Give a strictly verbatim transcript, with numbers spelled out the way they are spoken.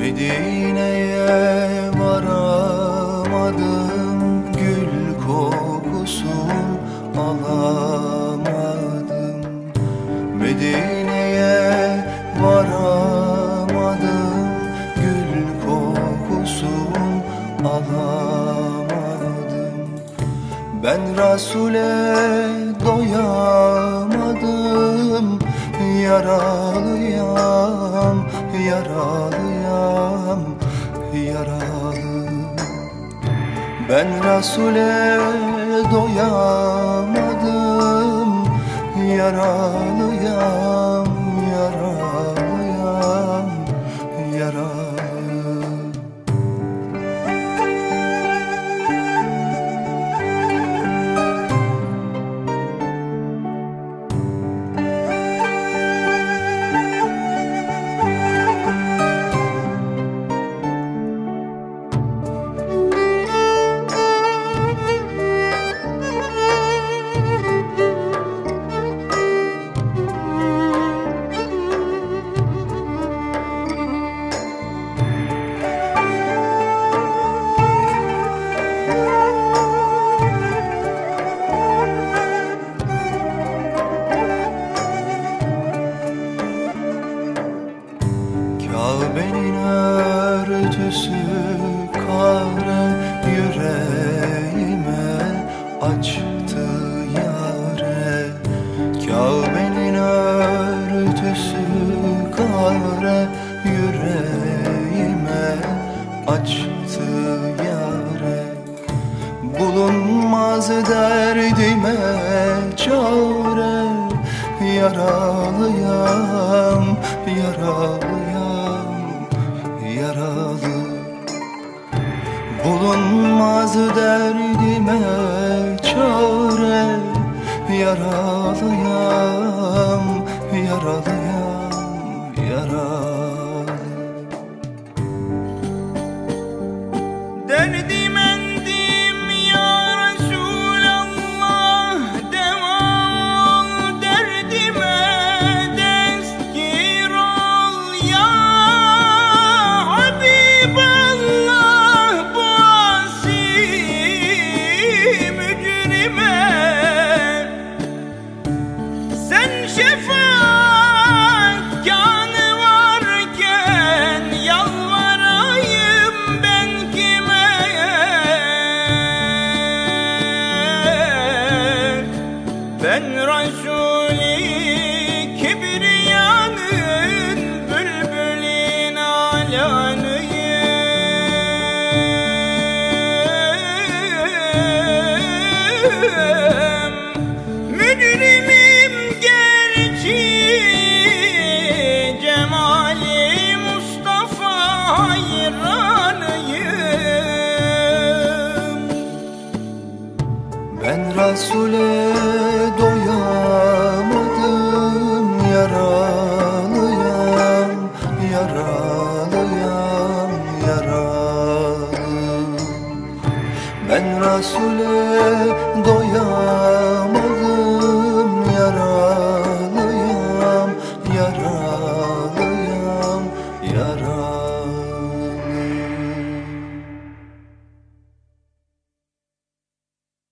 Medine'ye varamadım, gül kokusun alamadım. Medine'ye varamadım, gül kokusun alamadım. Ben Resul'e doyamadım, yaralıyam, yaralıyam, yaralı. Ben Resul'e doyamadım, yaralıyam, yaralıyam, yaralı. Kabe'nin örtüsü kare, yüreğime açtı yâre. Kabe'nin örtüsü kare, yüreğime açtı yâre. Bulunmaz derdime çare, yaralıyam, yaralıyam, yaralı. Bulunmaz derdime çare, yaralıyam, yaralıyam, yaralı. Derdim endim ya Resulallah, deva ol derdime, destgir ol ya Habiballah, bu asi mücrime. Sen şefaatkanı varken yalvarayım ben kime? Ben Resul-i Kibriyanın bülbülün alanıyım. Mücrimim gerçi, cemali Mustafa hayranıyım. Ben Resul'e doyamadım, yaralıyam, yaralıyam, yaralı. Ben Resul'e